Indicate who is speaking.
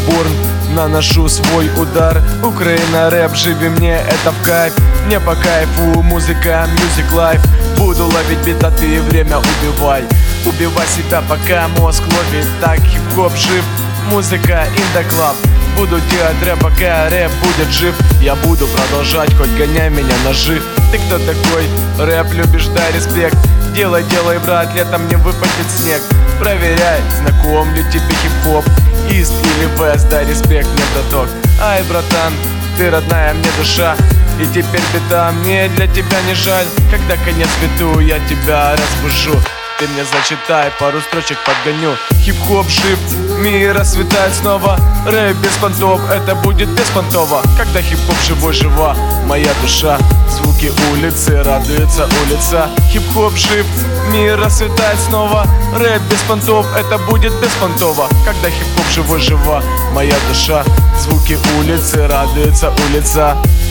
Speaker 1: Бурн, наношу свой удар. Украина рэп, живи мне, это в кайф. Мне по кайфу музыка, music life. Буду ловить бит, а ты время убивай. Убивай себя, пока мозг ловит. Так хип-хоп жив, музыка in the club. Буду делать рэп, пока рэп будет жив. Я буду продолжать, хоть гоняй меня ножи. Ты кто такой? Рэп любишь, дай респект. Делай, делай, брат, летом не выпадет снег. Проверяй, знаком ли тебе хип-хоп. Ист или вест, дай респект, мне браток. Ай, братан, ты родная мне душа. И теперь беда, мне для тебя не жаль. Когда конец беду, я тебя разбужу. Ты мне зачитай, пару строчек подгоню. Хип-хоп жив, мир расцветает снова. Рэп без понтов, это будет беспонтово. Когда хип-хоп живой, жива моя душа. Звуки улицы, радуется улица. Хип-хоп жив, мир расцветает снова. Рэп без понтов, это будет беспонтово. Когда хип-хоп живой, жива моя душа. Звуки улицы, радуется улица.